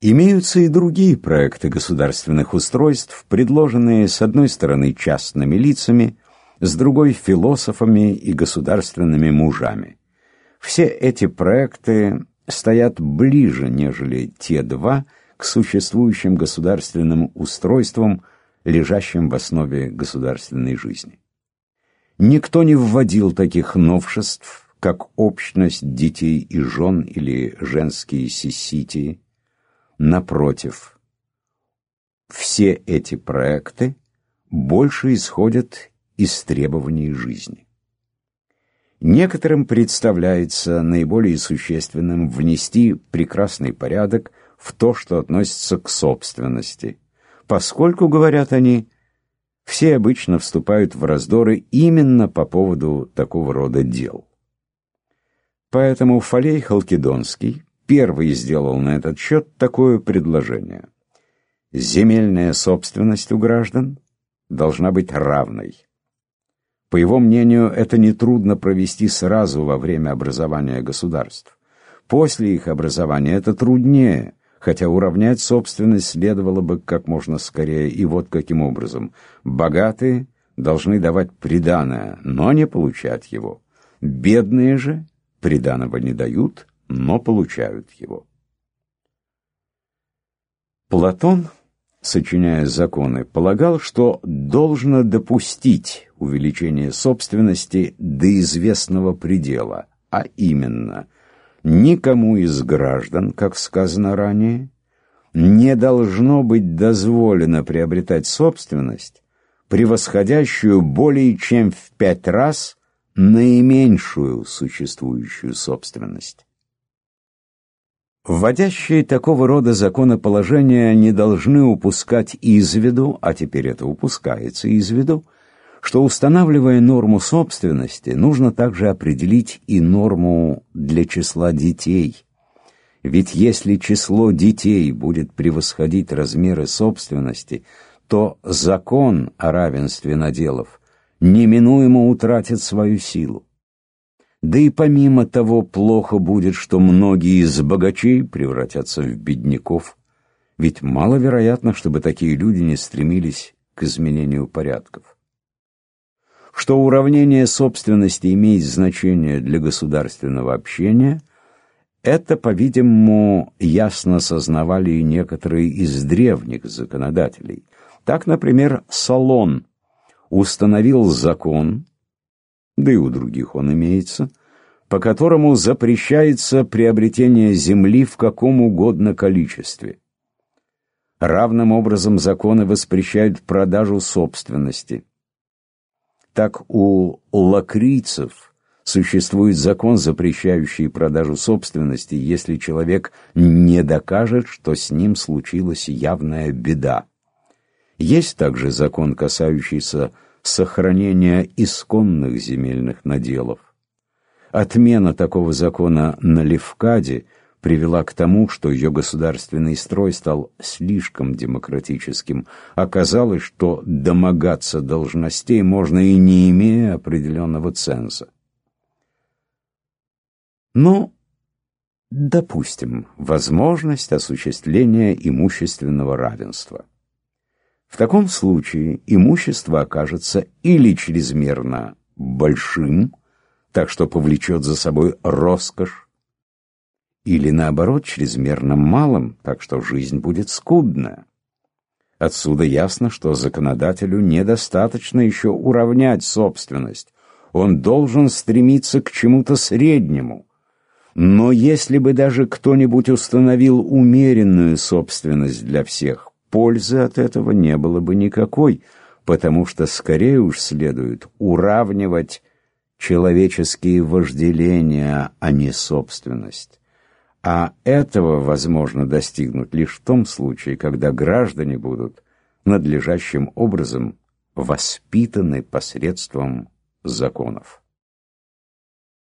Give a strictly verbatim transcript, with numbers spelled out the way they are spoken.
Имеются и другие проекты государственных устройств, предложенные с одной стороны частными лицами, с другой философами и государственными мужами. Все эти проекты стоят ближе, нежели те два, к существующим государственным устройствам, лежащим в основе государственной жизни. Никто не вводил таких новшеств, как общность детей и жен или женские сесситии. Напротив, все эти проекты больше исходят из требований жизни. Некоторым представляется наиболее существенным внести прекрасный порядок в то, что относится к собственности, поскольку, говорят они, все обычно вступают в раздоры именно по поводу такого рода дел. Поэтому Фалей Халкидонский первый сделал на этот счет такое предложение. Земельная собственность у граждан должна быть равной. По его мнению, это нетрудно провести сразу во время образования государств. После их образования это труднее, хотя уравнять собственность следовало бы как можно скорее, и вот каким образом. Богатые должны давать приданое, но не получать его. Бедные же приданого не дают, но получают его. Платон, сочиняя законы, полагал, что должно допустить увеличение собственности до известного предела, а именно, никому из граждан, как сказано ранее, не должно быть дозволено приобретать собственность, превосходящую более чем в пять раз наименьшую существующую собственность. Вводящие такого рода законоположения не должны упускать из виду, а теперь это упускается из виду, что, устанавливая норму собственности, нужно также определить и норму для числа детей. Ведь если число детей будет превосходить размеры собственности, то закон о равенстве наделов неминуемо утратит свою силу. Да и помимо того, плохо будет, что многие из богачей превратятся в бедняков, ведь маловероятно, чтобы такие люди не стремились к изменению порядков. Что уравнение собственности имеет значение для государственного общения, это, по-видимому, ясно сознавали и некоторые из древних законодателей. Так, например, Солон установил закон, да и у других он имеется, по которому запрещается приобретение земли в каком угодно количестве. Равным образом законы воспрещают продажу собственности. Так у лакрийцев существует закон, запрещающий продажу собственности, если человек не докажет, что с ним случилась явная беда. Есть также закон, касающийся сохранения исконных земельных наделов. Отмена такого закона на Левкаде привела к тому, что ее государственный строй стал слишком демократическим. Оказалось, что домогаться должностей можно и не имея определенного ценза. Но, допустим, возможность осуществления имущественного равенства. В таком случае имущество окажется или чрезмерно большим, так что повлечет за собой роскошь, или наоборот чрезмерно малым, так что жизнь будет скудная. Отсюда ясно, что законодателю недостаточно еще уравнять собственность, он должен стремиться к чему-то среднему. Но если бы даже кто-нибудь установил умеренную собственность для всех, пользы от этого не было бы никакой, потому что скорее уж следует уравнивать человеческие вожделения, а не собственность. А этого возможно достигнуть лишь в том случае, когда граждане будут надлежащим образом воспитаны посредством законов.